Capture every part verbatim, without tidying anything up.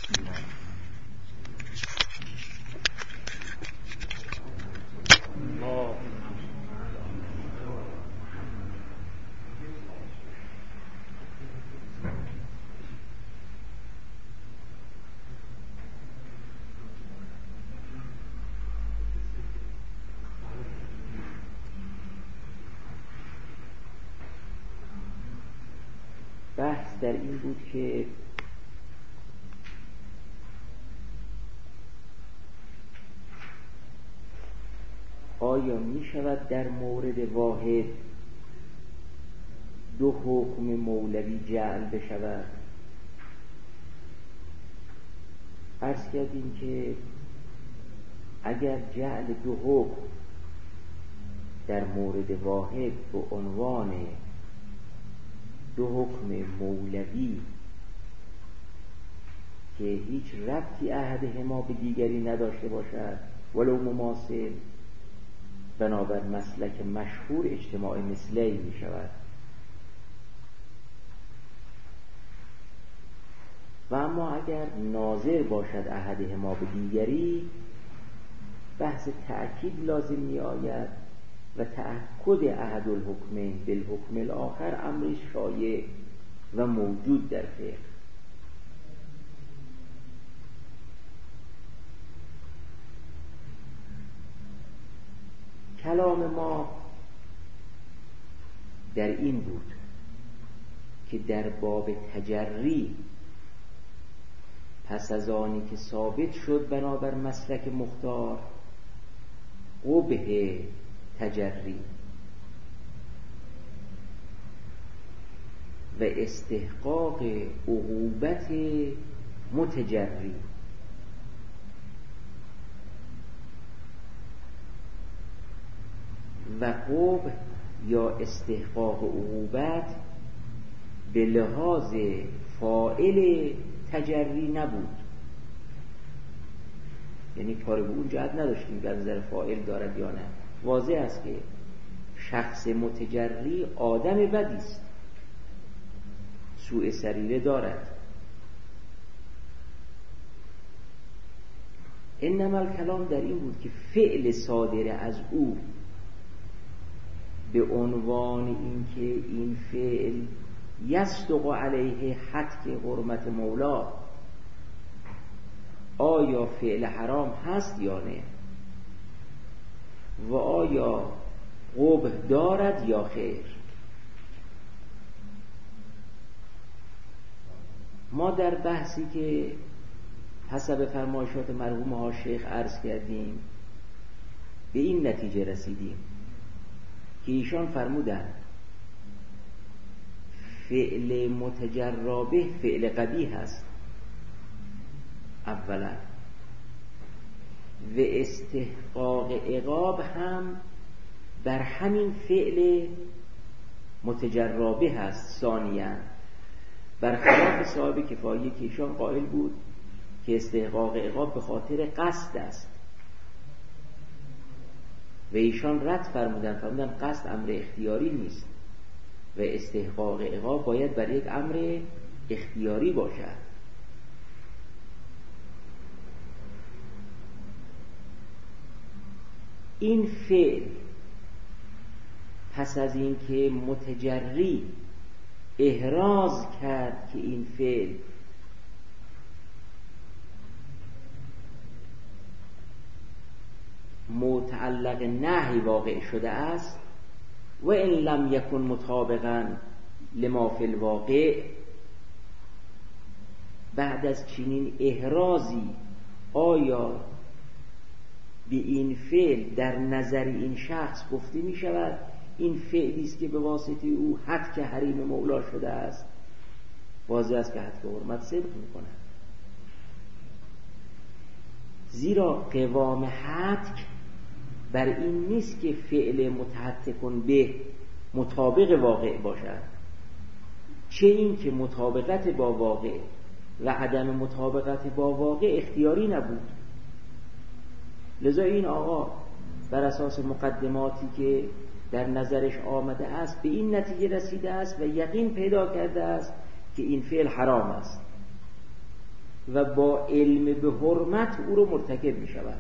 بحث در این بود که آیا می شود در مورد واحد دو حکم مولوی جعل بشود؟ عرض کردیم که اگر جعل دو حکم در مورد واحد به عنوان دو حکم مولوی که هیچ ربطی احدهما به دیگری نداشته باشد ولو مماثل، بنابر مسلک مشهور اجتماع مثلی می شود. و اما اگر ناظر باشد احدهما به دیگری، بحث تأکید لازم می آید و تأکد احد الحکمین بالحکم الاخر امر شایع و موجود در فقه. کلام ما در این بود که در باب تجری پس از آنی که ثابت شد بنابر مسلک مختار قبح تجری و استحقاق عقوبت متجری و قبح یا استحقاق عقوبت به لحاظ فاعل تجری نبود، یعنی کار به اون جهت نداشتیم در نظر فاعل دارد یا نه. واضح است که شخص متجری آدم بدی است، سوء سریره دارد. انما الکلام در این بود که فعل صادر از او به عنوان اینکه این فعل یصدق علیه حتک حرمت مولا، آیا فعل حرام هست یا نه و آیا قبح دارد یا خیر. ما در بحثی که حسب فرمایشات مرحوم ها شیخ عرض کردیم به این نتیجه رسیدیم که ایشان فرمودن فعل متجرابه فعل قبیح هست اولا، و استحقاق عقاب هم بر همین فعل متجرابه هست ثانیاً، برخلاف صاحب کفایه که ایشان قائل بود که استحقاق عقاب به خاطر قصد است و ایشان رد فرمودن فرمودن قصد امر اختیاری نیست و استحقاق عقاب باید برای یک امر اختیاری باشد. این فعل پس از این که متجری احراز کرد که این فعل متعلق نهی واقع شده است و ان لم یکن مطابقا لما فی الواقع، بعد از چنین احرازی آیا به این فعل در نظر این شخص گفته می شود این فعلی است که به واسطه او حد که حریم مولا شده است؟ واضح است که حد که حرمت صدق می کند، زیرا قوام حد بر این نیست که فعل متحتکن به مطابق واقع باشد، چه این که مطابقت با واقع و عدم مطابقت با واقع اختیاری نبود. لذا این آقا بر اساس مقدماتی که در نظرش آمده است به این نتیجه رسیده است و یقین پیدا کرده است که این فعل حرام است و با علم به حرمت او رو مرتکب می شود،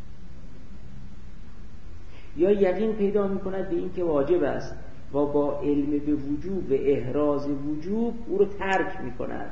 یا یقین پیدا می کند به این که واجب است و با علم به وجوب و احراز وجوب او رو ترک می کند.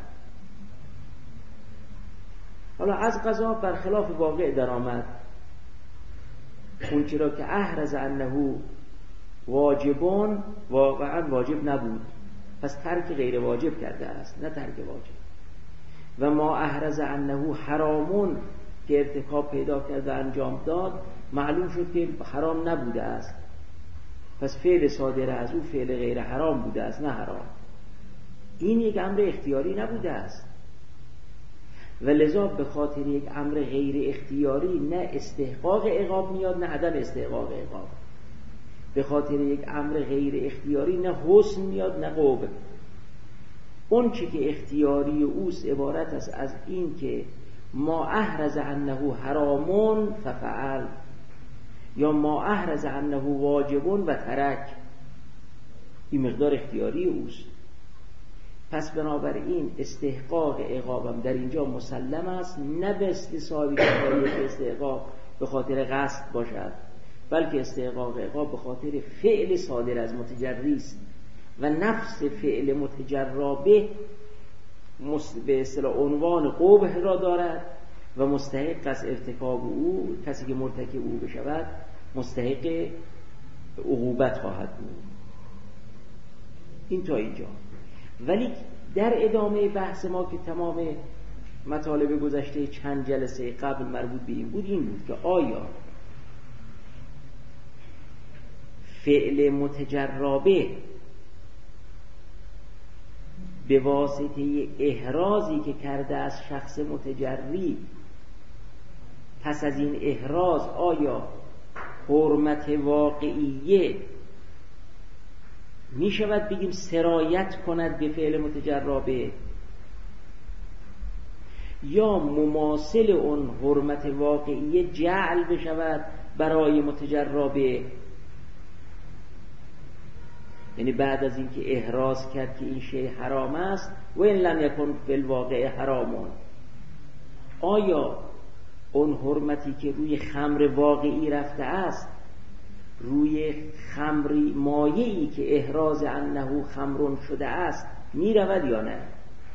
حالا از قضا برخلاف واقع در آمد، اون چرا که احرز انه واجبان واقعا واجب نبود، پس ترک غیر واجب کرده است نه ترک واجب. و ما احرز انه حرامون که ارتکاب پیدا کرده و انجام داد، معلوم شد که حرام نبوده است، پس فعل صادر از او فعل غیر حرام بوده است نه حرام. این یک امر اختیاری نبوده است و لذا به خاطر یک امر غیر اختیاری نه استحقاق عقاب میاد نه عدم استحقاق عقاب. به خاطر یک امر غیر اختیاری نه حسن میاد نه قبح. اون چی که اختیاری اوست عبارت است از این که ما احرز انه حرامون ففعل، یا ما احرز انه واجبون و ترک، این مقدار اختیاری اوست. پس بنابراین استحقاق عقابم در اینجا مسلم است، نه به استصحابی که استحقاق به خاطر قصد باشد، بلکه استحقاق عقاب به خاطر فعل صادر از متجری است و نفس فعل متجربه به اصطلاح عنوان قبح را دارد و مستحق از ارتکاب او، کسی که مرتکب او بشود مستحق عقوبت خواهد بود. این تا اینجا. ولی در ادامه بحث ما که تمام مطالب گذشته چند جلسه قبل مربوط به این بود، این بود که آیا فعل متجربه به واسطه احرازی که کرده از شخص متجری، پس از این احراز آیا حرمت واقعیه می شود بگیم سرایت کند به فعل متجربه، یا مماثل اون حرمت واقعیه جعل بشود برای متجربه؟ یعنی بعد از اینکه احراز کرد که این شیء حرام است و این لم یکن فی الواقع حرامون، آیا اون حرمتی که روی خمر واقعی رفته است روی خمری مایعی که احراز انه خمرون شده است می رود یا نه؟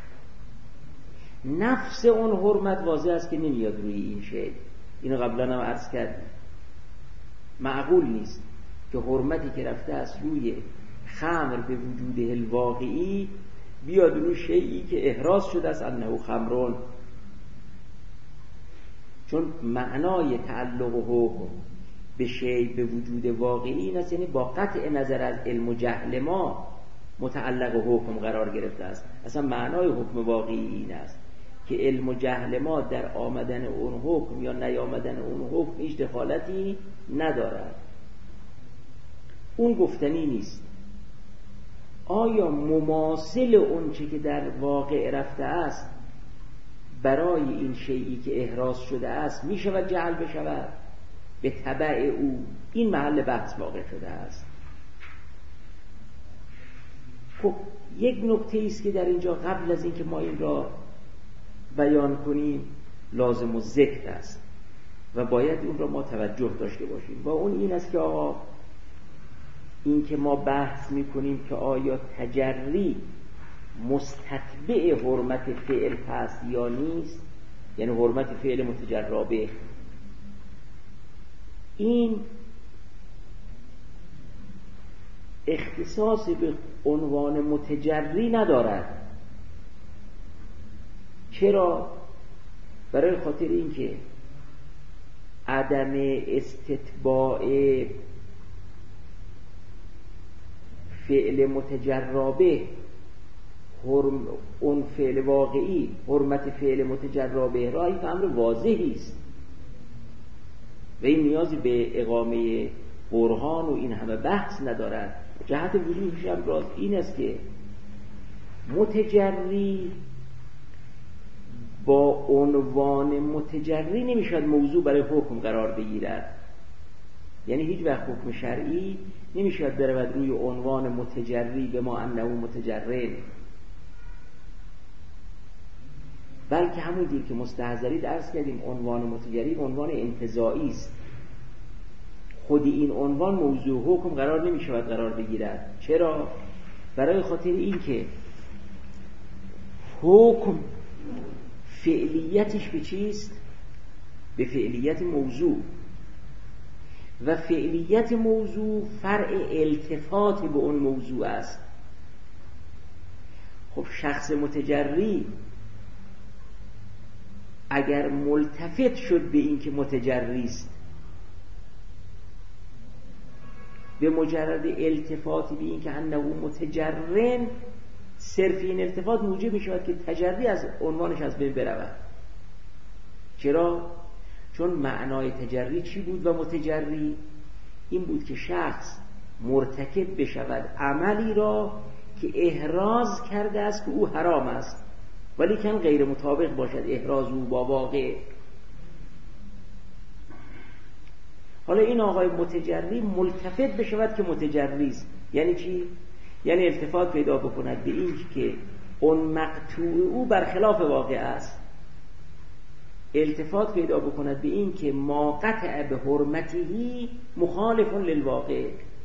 نفس اون حرمت واضح است که نمیاد روی این شیء. اینو قبلا هم عرض کردیم، معقول نیست که حرمتی که رفته است روی خمر به وجود الواقعی بیاد روی شیئی که احراز شده است انه خمرون، چون معنای تعلق و حکم به شیء به وجود واقعی این است، یعنی با قطع نظر از علم و جهل ما متعلق و حکم قرار گرفته است. اصلا معنای حکم واقعی این است که علم و جهل ما در آمدن اون حکم یا نیامدن اون حکم هیچ دخالتی ندارد، اون گفتنی نیست. آیا مماثل اون چه که در واقع رفته است برای این شیئی که احراز شده است می شود جعل بشود به تبع او؟ این محل بحث واقع شده است. خب یک نکته است که در اینجا قبل از اینکه ما این را بیان کنیم لازم و ذکر است و باید اون را ما توجه داشته باشیم، و اون این است که آقا این که ما بحث میکنیم که آیا تجری مستتبع حرمت فعل هست یا نیست، یعنی حرمت فعل متجربه، این اختصاص به عنوان متجری ندارد. چرا؟ برای خاطر اینکه عدم استتباع فعل متجربه اون فعل واقعی حرمت فعل متجربه را این امر واضحی است و این نیازی به اقامه برهان و این همه بحث ندارد. جهت وجودش هم راز این است که متجری با عنوان متجری نمیشد موضوع برای حکم قرار بگیرد، یعنی هیچ وقت حکم شرعی نمیشد برود روی عنوان متجری به ما انه متجرن. بلکه همونجور که مستحضری درس کردیم عنوان متجری عنوان انتزاعی است. خود این عنوان موضوع حکم قرار نمی شود قرار بگیرد. چرا؟ برای خاطر این که حکم فعلیتش به چیست؟ به فعلیت موضوع، و فعلیت موضوع فرع التفات به اون موضوع است. خب شخص متجری اگر ملتفت شد به این که متجری است، به مجرد التفات به این که انه متجرن، صرف این التفات موجب می شود که تجری از عنوانش از بین برود. چرا؟ چون معنای تجری چی بود و متجری؟ این بود که شخص مرتکب بشود عملی را که احراز کرده است که او حرام است، ولی کن غیر مطابق باشد احراز او با واقع. حالا این آقای متجری ملتفت بشود که متجری است. یعنی چی؟ یعنی التفات پیدا بکند به این که اون مقطوع او برخلاف واقع است، التفات پیدا بکند به این که ما قطع به حرمتهی مخالف للواقع.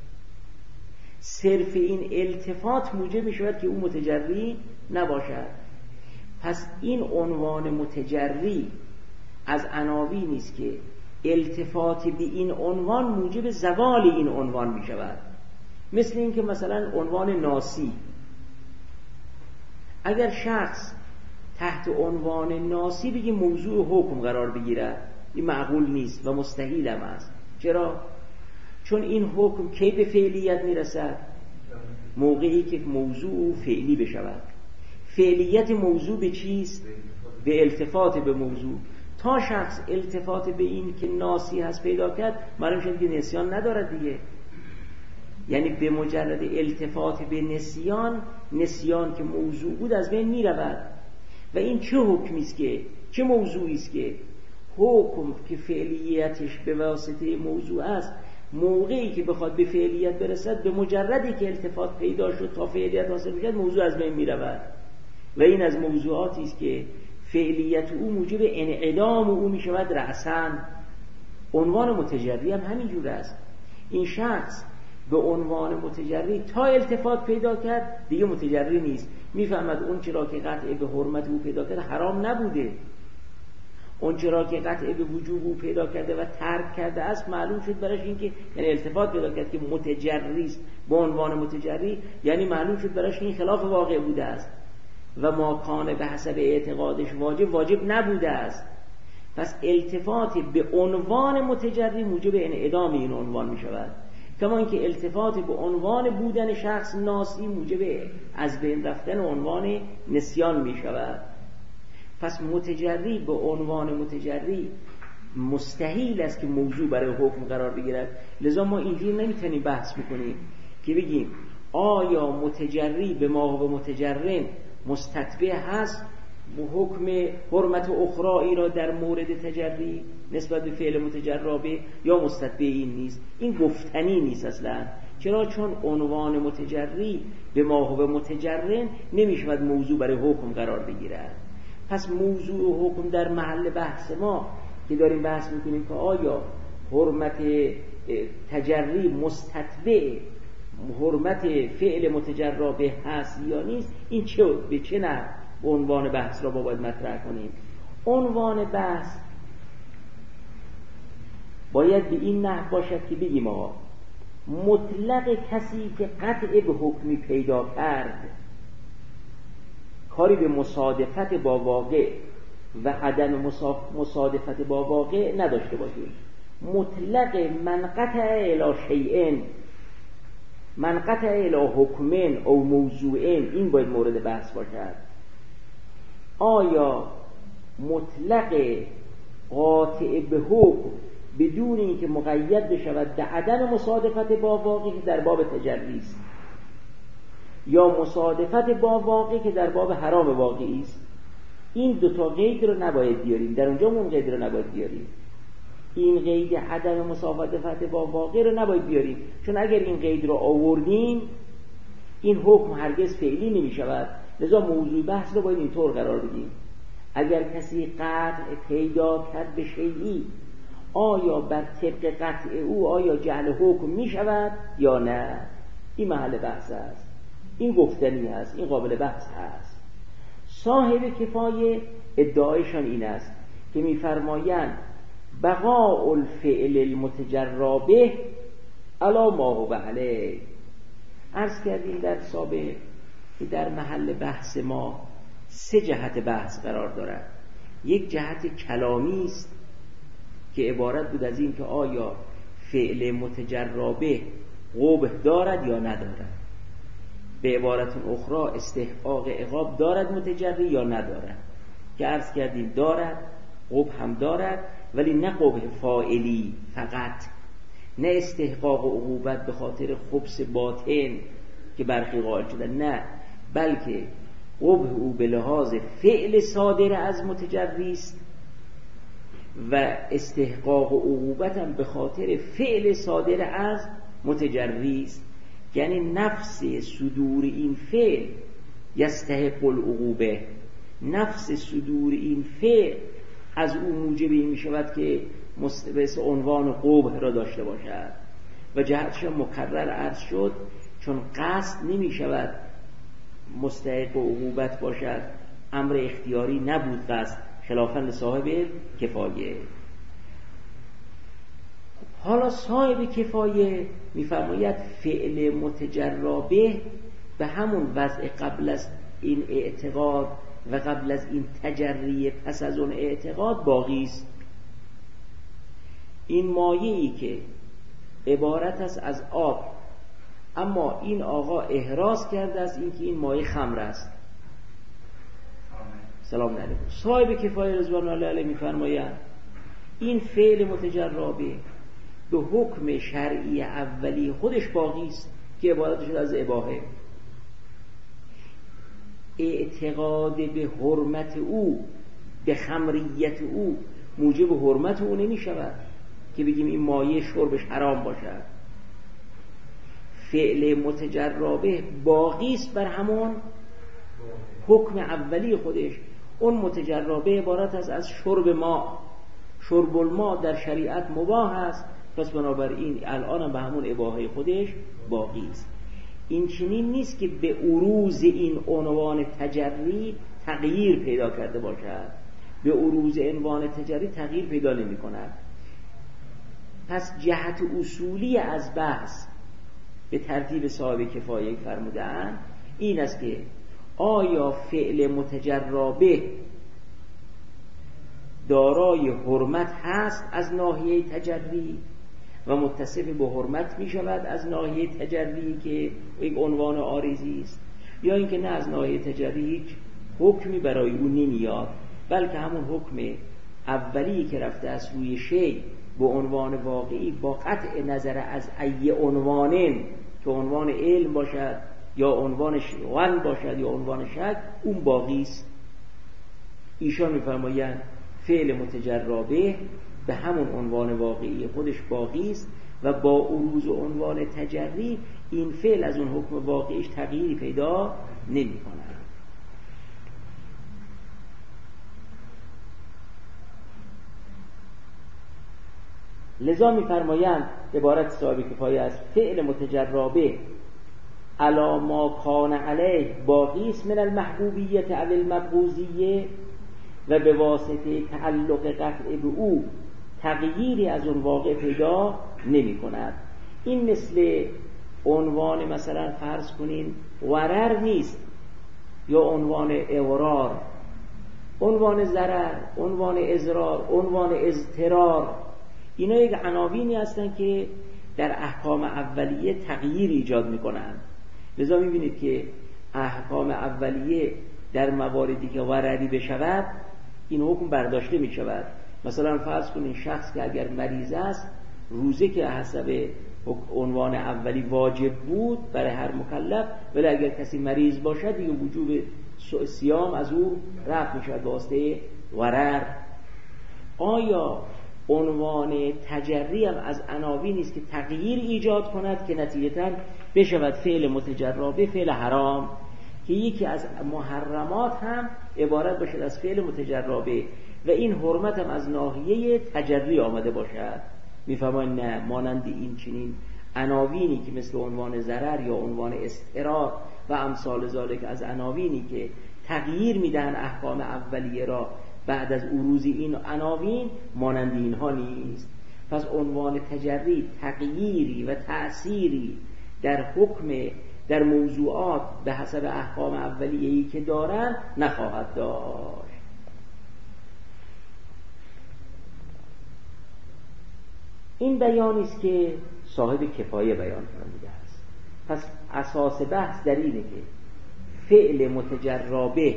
صرف این التفات موجب می شود که او متجری نباشد. پس این عنوان متجری از عناوین نیست که التفات به این عنوان موجب زوال این عنوان می شود. مثل این که مثلا عنوان ناسی، اگر شخص تحت عنوان ناسی بگی موضوع حکم قرار بگیرد، این معقول نیست و مستحیل هم است. چرا؟ چون این حکم کی به فعلیت میرسد؟ موقعی که موضوع فعلی بشود. فعلیت موضوع به چیست؟ به التفات به موضوع. تا شخص التفات به این که ناسی هست پیدا کرد، معلوم شد که نسیان ندارد دیگه. یعنی به مجرد التفات به نسیان، نسیان که موضوع بود از بین می رود. و این چه حکمی است که چه موضوعی است که حکم که فعلیتش به واسطه موضوع است، موقعی که بخواد به فعلیت برسد، به مجردی که التفات پیدا شد تا فعلیت حاصل میشد، موضوع از بین می رود. و این از موضوعاتی است که فعلیت او موجب انعدام او می شود رأساً. عنوان متجری هم همین جور است. این شخص به عنوان متجری تا التفات پیدا کرد دیگه متجری نیست. میفهمد اون چرا که قطع به حرمت او پیدا کرده حرام نبوده، اون چرا که قطع به وجوب او پیدا کرده و ترک کرده است معلوم شد براش این که یعنی التفات پیدا کرد که متجری است به عنوان متجری، یعنی معلوم شد براش این خلاف واقع بوده است و ما کان به حسب اعتقادش واجب واجب نبوده است. پس التفات به عنوان متجری موجب انعدام این عنوان می شود، کما اینکه التفات به عنوان بودن شخص ناسی موجب از بین رفتن عنوان نسیان می شود. پس متجری به عنوان متجری مستحیل است که موضوع برای حکم قرار بگیرد. لذا ما اینجور نمیتونیم بحث بکنیم که بگیم آیا متجری به ما و متجرن مستتبع هست و حکم حرمت اخرایی را در مورد تجری نسبت به فعل متجرابه، یا مستتبع این نیست. این گفتنی نیست اصلا. چرا؟ چون عنوان متجری به ما و متجرن نمیشود موضوع برای حکم قرار بگیرد. پس موضوع حکم در محل بحث ما که داریم بحث میکنیم که آیا حرمت تجری مستتبع حرمت فعل متجرابه هست یا نیست، این چه به چه نحو عنوان بحث را باید مطرح کنیم. عنوان بحث باید به این نحو باشد که بگیم آقا مطلق کسی که قطع به حکمی پیدا کرد، کاری به مصادفت با واقع و عدم مصادفت با واقع نداشته باشیم. مطلق من قطع الی شیئن، من قطع الی حکمن او موضوعن، این باید مورد بحث باشد. آیا مطلق قاطع به حکم بدون اینکه مقید بشود به عدم مصادفت با واقع که در باب تجری است، یا مصادفت با واقع که در باب حرام واقعی است، این دوتا قید رو نباید بیاریم. در اونجا اون قید رو نباید بیاریم. این قید عدم مصادفت با واقع رو نباید بیاریم، چون اگر این قید رو آوردیم این حکم هرگز فعلی نمی شود. لذا موضوع بحث رو باید اینطور قرار بدیم. اگر کسی قطع پیدا کرد به شیئی، آیا بر طبق قطع او آیا جعل حکم می شود یا نه؟ این محل بحث است، این گفتنی است، این قابل بحث است. صاحب کفایه ادعایشان این است که می‌فرمایند بقاء الفعل المتجرا به علی ما هو علیه. عرض کردیم در سابق که در محل بحث ما سه جهت بحث قرار دارد. یک جهت کلامی است که عبارت بود از این که آیا فعل متجرا به قبح دارد یا ندارد، به عبارت اخرى استحقاق عقاب دارد متجری یا ندارد، که عرض کردیم دارد، قبح هم دارد، ولی نه قبح فاعلی فقط، نه استحقاق عقوبت به خاطر خبث باطن که برخی قائل شدن، نه، بلکه قبح او به لحاظ فعل صادر از متجری است و استحقاق و عقوبت هم به خاطر فعل صادر از متجری است. یعنی نفس صدور این فعل یستحق العقوبه، نفس صدور این فعل از اون موجب این می شود که مستبس عنوان قبح را داشته باشد. و جهتش مکرر عرض شد چون قصد نمی شود مستحق عقوبت باشد، امر اختیاری نبود قصد، خلافاً لصاحب کفایه. حالا صاحب کفایه میفرماید فعل متجرا به به همون وضع قبل از این اعتقاد و قبل از این تجری پس از اون اعتقاد باقی است. این مایه‌ای که عبارت است از آب، اما این آقا احراز کرده است این که این مایه خمر است. سلام علیکم. صاحب کفایه رضوان الله علیه میفرمایند این فعل متجرا به به حکم شرعی اولی خودش باقی است که عبارت شد از اباحه. اعتقاد به حرمت او، به خمریت او موجب حرمت او نمی شود که بگیم این مایه شربش حرام باشد. فعل متجرا به باقی است بر همون حکم اولی خودش. اون متجرا به عبارت است از شرب ما، شرب الماء در شریعت مباح است، پس بنابراین الان هم به همون اباحه خودش باقی است. این چنین نیست که به عروض این عنوان تجری تغییر پیدا کرده باشد، به عروض عنوان تجری تغییر پیدا نمی کند. پس جهت اصولی از بحث به ترتیب صاحب کفایه فرمودن این است که آیا فعل متجرا به دارای حرمت هست از ناحیه تجری و متصف به حرمت می شود از ناحیه تجری که یک عنوان عارضی است، یا اینکه نه از ناحیه تجری هیچ حکمی برای او نمیاد، بلکه همون حکم اولی که رفته از روی شی به عنوان واقعی با قطع نظر از ای عنوانن که عنوان علم باشد یا عنوان شغل باشد یا عنوان شک، اون باقی است. ایشان می‌فرمایند فعل متجرا به به همون عنوان واقعی خودش باقی است و با عروض عنوان تجری این فعل از اون حکم واقعیش تغییری پیدا نمی‌کند. لذا می‌فرمایند عبارت صاحب کفایه از فعل متجرا به علی ما کان علیه باقی است من المحبوبیت او المبغوضیه و به واسطه تعلق قطع به او تغییری از اون واقع پیدا نمی کند. این مثل عنوان مثلا فرض کنین ورر نیست یا عنوان اورار، عنوان ضرر، عنوان اضرار، عنوان اضطرار، اینا یک عناوینی هستن که در احکام اولیه تغییر ایجاد می کنند. لذا می بینید که احکام اولیه در مواردی که ورری بشود این حکم برداشته می شود. مثلا فرض کنین شخص که اگر مریض است روزه که حسب عنوان اولی واجب بود برای هر مکلف، ولی اگر کسی مریض باشد دیگه وجوب صیام از او رفع می شود به واسطه ورر. آیا عنوان تجری هم از عناوینی است که تغییر ایجاد کند که نتیجتاً بشود فعل متجرا به فعل حرام، که یکی از محرمات هم عبارت باشد از فعل متجربه و این حرمت هم از ناحیه تجری آمده باشد. میفهمن نه مانند این چنین عناوینی که مثل عنوان ضرر یا عنوان اضطرار و امثال ذالک از عناوینی که تغییر میدن احکام اولیه را بعد از عروض این عناوین، مانند اینها نیست. پس عنوان تجری تغییری و تأثیری در حکم در موضوعات به حسب احکام اولیه‌ای که دارن نخواهد داشت. این بیانی است که صاحب کفایه بیان فرموده است. پس اساس بحث در اینه که فعل متجربه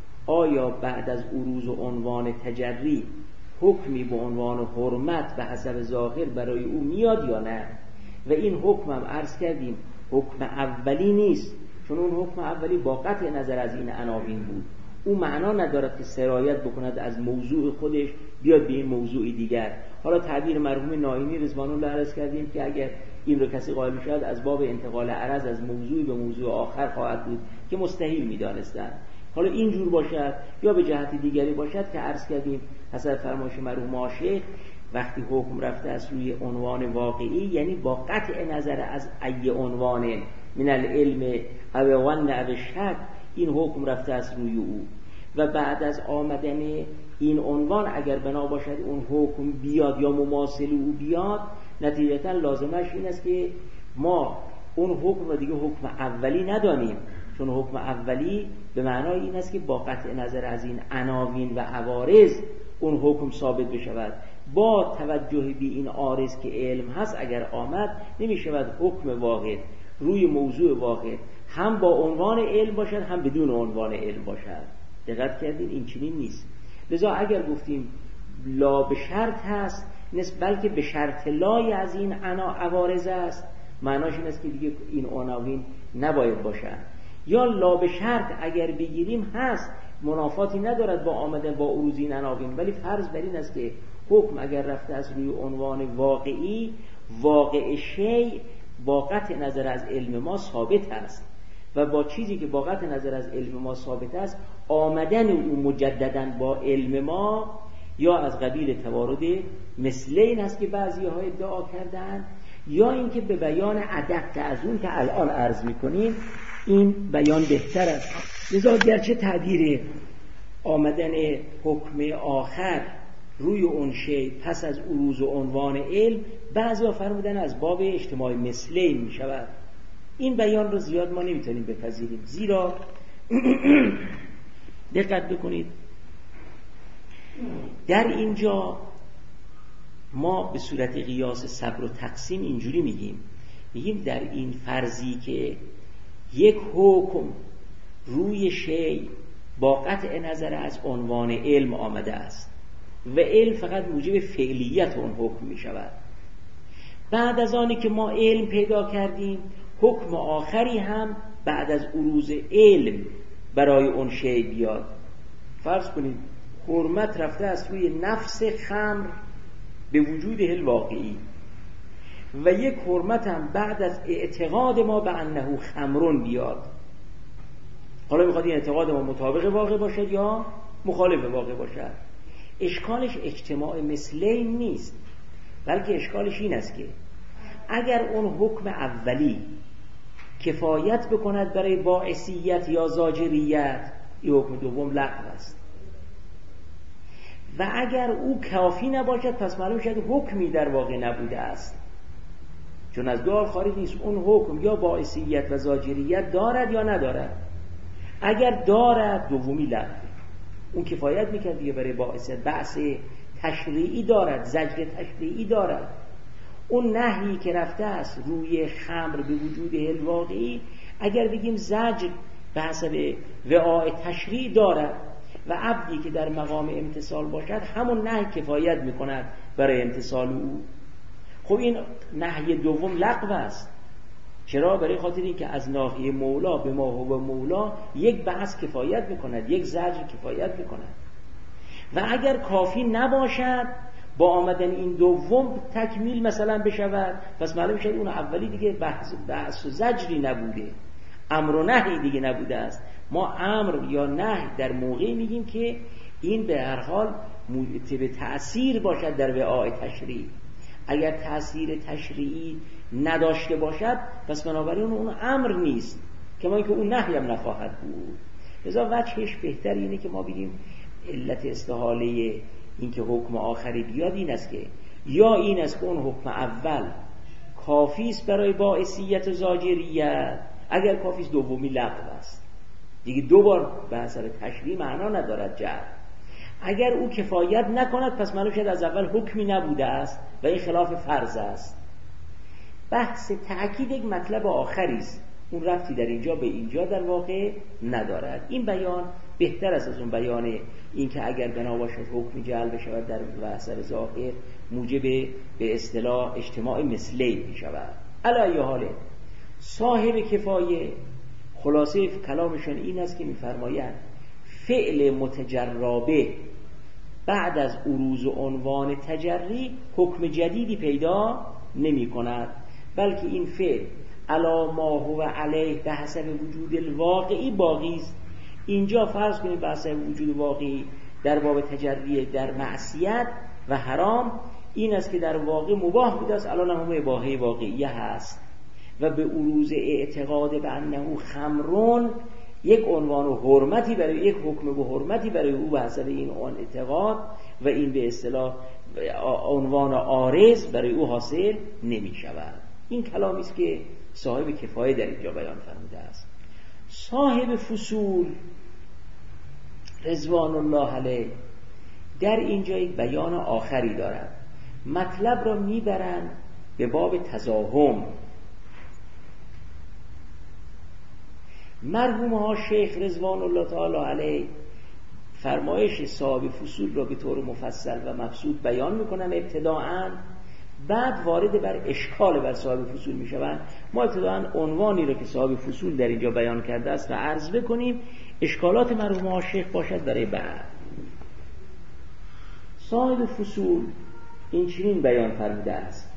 آیا بعد از عروض و عنوان تجری حکمی به عنوان حرمت به حسب ظاهر برای او میاد یا نه. و این حکم هم عرض کردیم حکم اولی نیست، چون اون حکم اولی با قطع نظر از این عناوین بود. او معنا ندارد که سرایت بکند از موضوع خودش بیاد به این موضوع دیگر. حالا تعبیر مرحوم ناینی رضوان الله عرض کردیم که اگر این رو کسی قائل می‌شود از باب انتقال عرض از موضوع به موضوع آخر خواهد بود که مستحیل می‌دانستند. حالا این جور باشد یا به جهت دیگری باشد که عرض کردیم حسب فرمایش مرحوم شیخ وقتی حکم رفته از روی عنوان واقعی، یعنی با قطع نظر از ای عنوان من العلم او ظن او شک، این حکم رفته از روی او و بعد از آمدن این عنوان اگر بنا باشد اون حکم بیاد یا مماثل او بیاد، نتیجتا لازمش این است که ما اون حکم را دیگه حکم اولی ندانیم، چون حکم اولی به معنای این است که با قطع نظر از این عناوین و عوارض اون حکم ثابت بشود. با توجه به این عارض که علم هست اگر آمد، نمی شود حکم واحد روی موضوع واحد هم با عنوان علم باشد هم بدون عنوان علم باشد. دقت کردین این چنین نیست. لذا اگر گفتیم لا به شرط هست، نیست بلکه به شرط لای از این عنا عوارض است، معناش این است که دیگه این عناوین نباید باشد. یا لا به شرط اگر بگیریم هست، منافاتی ندارد با آمدن با عروض این عناوین، ولی فرض بر این است که حکم اگر رفته از روی عنوان واقعی، واقع شیء با قطع نظر از علم ما ثابت است و با چیزی که با قطع نظر از علم ما ثابت است آمدن او مجدداً با علم ما یا از قبیل توارد مثلین است که بعضی ها ادعا کردن، یا اینکه به بیان ادق از اون که الان عرض میکنیم این بیان بهتر است. لذا گرچه تعبیر آمدن حکم آخر روی اون شی پس از عروض و عنوان علم بعضی ها فرمودن از باب اجتماع مثلین می شود، این بیان رو زیاد ما نمیتونیم بپذیریم، زیرا دقت بکنید در اینجا ما به صورت قیاس صبر و تقسیم اینجوری میگیم میگیم در این فرضی که یک حکم روی شی با قطع نظر از عنوان علم آمده است و علم فقط موجب فعلیت اون حکم می شود، بعد از آنی که ما علم پیدا کردیم حکم آخری هم بعد از عروض علم برای اون شی بیاد. فرض کنید حرمت رفته از روی نفس خمر به وجود الواقعی و یک حرمت هم بعد از اعتقاد ما به انه خمرون بیاد. حالا میخواد این اعتقاد ما مطابق واقع باشد یا مخالف واقع باشد. اشکالش اجتماع مثلین نیست، بلکه اشکالش این است که اگر اون حکم اولی کفایت بکند برای باعثیت یا زاجریت، این حکم دوم لغو است، و اگر او کافی نباشد پس معلوم شد حکمی در واقع نبوده است، چون از دو خارج نیست اون حکم یا باعثیت و زاجریت دارد یا ندارد. اگر دارد دومی لغو، اون کفایت میکرد دیگه برای باعثیت، بحث تشریعی دارد، زجر تشریعی دارد. اون نهی که رفته است روی خمر به وجود الواقعی اگر بگیم زجر به حسب وعاء تشریع دارد و عبدی که در مقام امتصال باشد همون نهی کفایت میکند برای امتصال او. خب این نهی دوم لغو است. چرا؟ برای خاطر این که از ناحیه مولا به ما هو مولا یک بحث کفایت میکند، یک زجر کفایت میکند، و اگر کافی نباشد با آمدن این دوم تکمیل مثلا بشود، پس معلوم شد اون اولی دیگه بحث, بحث و زجری نبوده، امر و نهی دیگه نبوده است، ما امر یا نهی در موقعی میگیم که این به هر حال به تأثیر باشد در وعاء تشریع. اگر تأثیر تشریعی نداشته باشد پس بنابراین اون امر نیست، کما اینکه اون نهی هم نخواهد بود. لذا وجهش بهتر اینه که ما بگیم علت استحاله این که حکم آخری بیاد این است که یا این است که اون حکم اول کافی است برای باعثیت و زاجریت، اگر کافی است دومی لغو است دیگه، دو بار به اثر تشریع معنا ندارد جر. اگر او کفایت نکند پس معلوم شد از اول حکمی نبوده است و این خلاف فرض است. بحث تأکید یک مطلب آخری است، اون رفتی در اینجا به اینجا در واقع ندارد. این بیان بهتر است از اون بیان این که اگر بنا باشد حکم جعل بشود در اثر ظاهر موجب به اصطلاح اجتماع مثلی می شود. علی حاله صاحب کفایه خلاصه کلامشون این است که می‌فرمایند فعل متجربه بعد از عروض عنوان تجری حکم جدیدی پیدا نمی کند، بلکه این فعل علی ما هو علیه به حسب وجود الواقعی باقی است. اینجا فرض کنید به حسب وجود واقعی در باب تجری در معصیت و حرام این است که در واقع مباح بوده است، الان هم اباحه واقعیه هست و به عروض اعتقاد به انه خمرون یک عنوان و حرمتی برای یک حکم به حرمتی برای او به حسب این آن اعتقاد و این به اصطلاح عنوان عارض برای او حاصل نمی شود. این کلامی است که صاحب کفایه در اینجا بیان فرموده است. صاحب فصول رضوان الله علیه در اینجا یک بیان آخری دارد، مطلب را میبرند به باب تزاحم. مرحوم ها شیخ رضوان الله تعالی علیه فرمایش صاحب فصول را به طور مفصل و مبسوط بیان میکنن ابتداعاً، بعد وارد بر اشکال بر صاحب فصول میشوند. ما ابتداعاً عنوانی را که صاحب فصول در اینجا بیان کرده است و عرض بکنیم، اشکالات مرحوم ها شیخ باشد برای بعد. صاحب فصول این چنین بیان فرموده است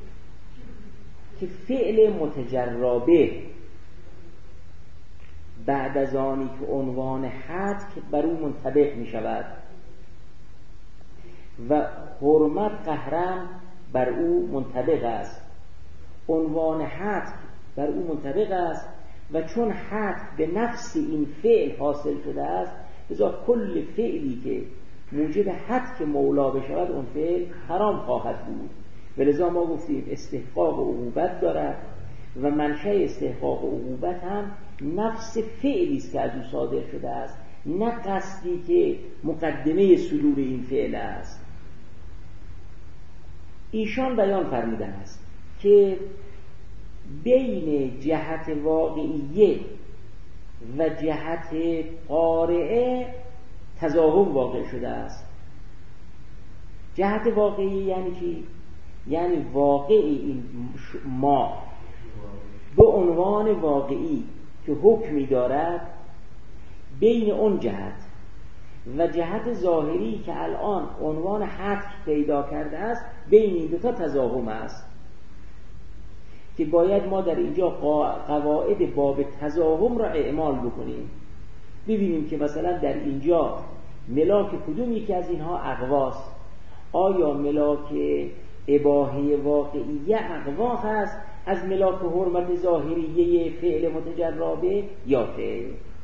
که فعل متجربه بعد از آنی که عنوان حد که بر او منطبق می شود و حرمت قهرم بر او منطبق است، عنوان حد بر او منطبق است و چون حد به نفس این فعل حاصل شده است لذا کل فعلی که موجب حد که مولا بشود اون فعل حرام خواهد بود و لذا ما گفتیم استحقاق و عقوبت دارد و منشأ استحقاق و عقوبت هم نفس فعلی است که از او صادر شده است، نه قصدی که مقدمه صدور این فعل است. ایشان بیان فرموده است که بین جهت واقعیه و جهت قارعه تزاحم واقع شده است. جهت واقعی یعنی چی؟ یعنی واقعی این ما به عنوان واقعی که حکمی دارد بین اون جهت و جهت ظاهری که الان عنوان حد پیدا کرده است بین این دو تا تزاحم است که باید ما در اینجا قواعد باب تزاحم را اعمال بکنیم. ببینیم که مثلا در اینجا ملاک کدوم یکی از اینها اقواست؟ آیا ملاک اباحه واقعیه اقوا هست از ملاک حرمت ظاهریه فعل متجربه یا فعل؟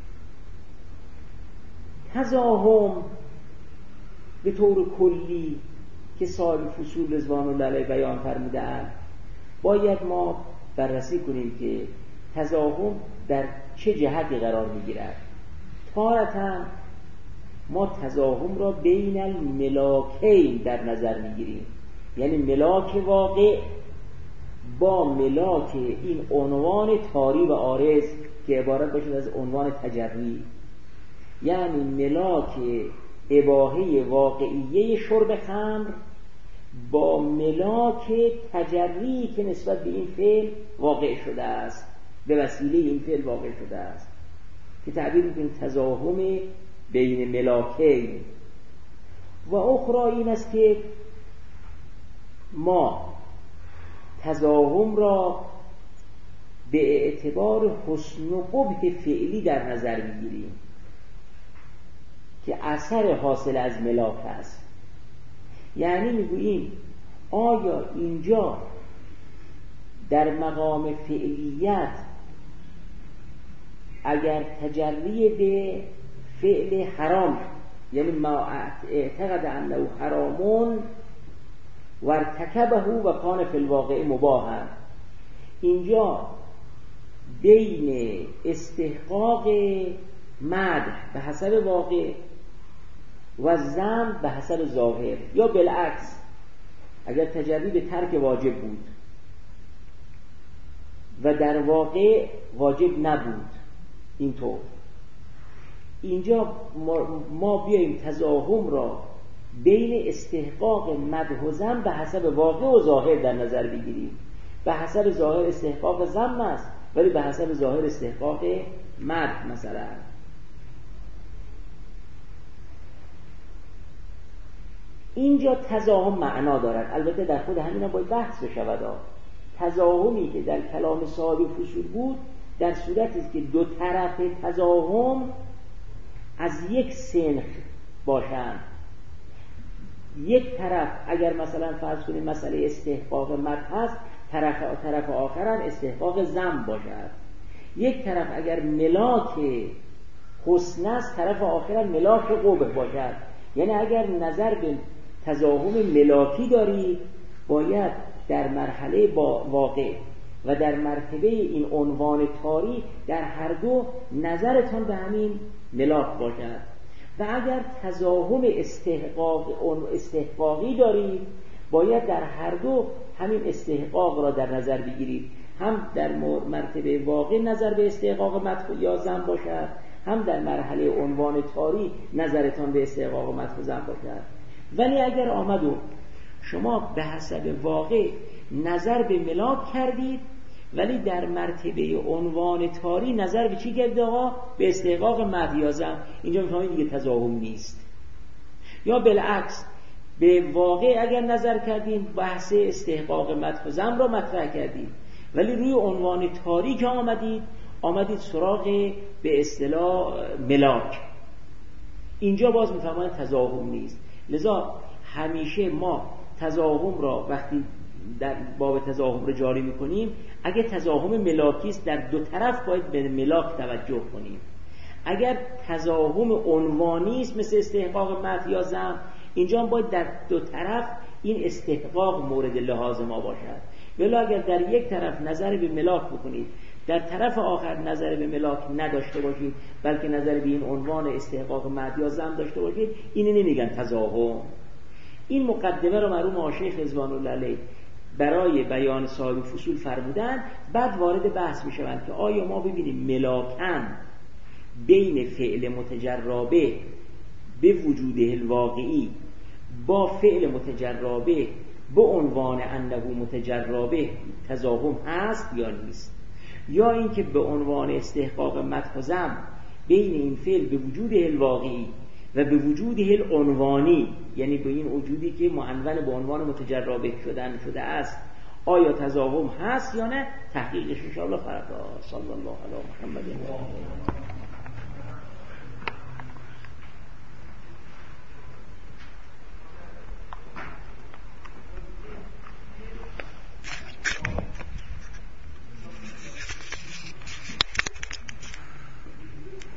تزاحم به طور کلی که صاحب فصول رضوان الله علیه بیان فرمودند باید ما بررسی کنیم که تزاحم در چه جهتی قرار میگیرد. تارتاً ما تزاحم را بین الملاکین در نظر میگیریم، یعنی ملاک واقع با ملاک این عنوان طاری و عارض که عبارت باشد از عنوان تجری، یعنی ملاک اباحه واقعیه شرب خمر با ملاک تجری که نسبت به این فعل واقع شده است، به وسیله این فعل واقع شده است، که تعبیر می‌کنیم تزاحم بین ملاکین. و اخرى این است که ما تزاحم را به اعتبار حسن و قبح فعلی در نظر بگیریم که اثر حاصل از ملاک است. یعنی میگوییم آیا اینجا در مقام فعلیت اگر تجری به فعل حرام، یعنی ما اعتقد انه حرامون و ارتکبه و کان فی الواقع مباحا، اینجا بین استحقاق مدح به حسب واقع و ذم به حسب ظاهر، یا بالعکس اگر تجری به ترک واجب بود و در واقع واجب نبود، اینطور اینجا ما بیاییم تزاحم را بین استحقاق مدح و ذم به حسب واقع و ظاهر در نظر بگیریم. به حسب ظاهر استحقاق ذم است، ولی به حسب ظاهر استحقاق مدح مثلا. اینجا تزاحم معنا دارد. البته در خود همین باید بحث بشود. تزاحمی که در کلام صاحب فصول بود در صورتی است که دو طرف تزاحم از یک سنخ باشند. یک طرف اگر مثلا فرض کنیم مسئله استحقاق مدح است، طرف طرف آخر هم استحقاق ذم باشد. یک طرف اگر ملاک حسن است، طرف آخر هم ملاک قبح باشد. یعنی اگر نظر به تزاحم ملاکی داری، باید در مرحله با واقع و در مرتبه این عنوان تاری در هر دو نظرتان به همین ملاک باشد. و اگر تزاحم استحقاق استحقاقی دارید، باید در هر دو همین استحقاق را در نظر بگیرید. هم در مرتبه واقع نظر به استحقاق مدح یا ذم باشد، هم در مرحله عنوان تاری نظرتان به استحقاق مدح و ذم باشد. ولی اگر آمد و شما به حسب واقع نظر به ملاک کردید، ولی در مرتبه عنوان تاری نظر به چی کردید آقا؟ به استحقاق مدح یا ذم، اینجا میفهمید دیگه تزاحم نیست. یا بالعکس به واقع اگر نظر کردین، بحث استحقاق مدح و ذم را مطرح کردید، ولی روی عنوان تاری که آمدید آمدید سراغ به اصطلاح ملاک، اینجا باز میفهمید تزاحم نیست. لذا همیشه ما تزاحم را وقتی در باب تزاحم را جاری میکنیم، اگه تزاحم ملاکی است در دو طرف باید به ملاک توجه کنیم. اگر تزاحم عنوانی است مثل استحقاق مدح یا ذم، اینجا باید در دو طرف این استحقاق مورد لحاظ ما باشد. ولی اگر در یک طرف نظر به ملاک بکنید، در طرف آخر نظر به ملاک نداشته باشید، بلکه نظر به این عنوان استحقاق مدح یا ذم داشته باشید، اینو نمیگن تزاحم. این مقدمه رو مرحوم آشیخ رضوان الله علیه برای بیان صاحب فصول فرمودن. بعد وارد بحث میشوند که آیا ما ببینیم ملاکن بین فعل متجربه به وجوده الواقعی با فعل متجربه به عنوان انه متجربه تزاحم هست یا نیست، یا اینکه به عنوان استحقاق مدح و ذم بین این فعل به وجوده الواقعی و به وجوده العنوانی، یعنی به این وجودی که معنون به عنوان متجربه شدن شده است، آیا تزاحم هست یا نه. تحقیقش ان شاء الله فردا. صلی الله علی محمد و